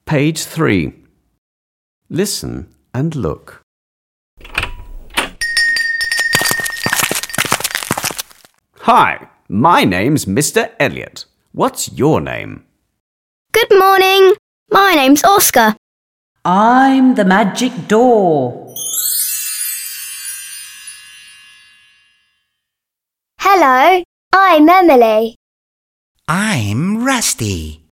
Page 3. Listen and look. Hi, my name's Mr. Elliot. What's your name? Good morning. My name's Oscar. I'm the magic door. Hello, I'm Emily. I'm Rusty.